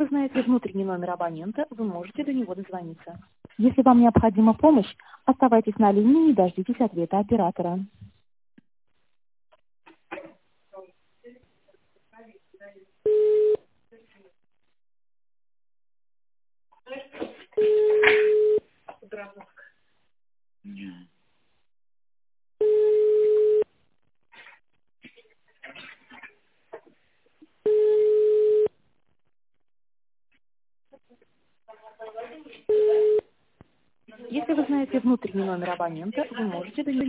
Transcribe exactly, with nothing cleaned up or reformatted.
знаете внутренний номер абонента, вы можете до него дозвониться. Если вам необходима помощь, оставайтесь на линии и дождитесь ответа оператора. Если вы знаете внутренний номер абонента, вы можете до него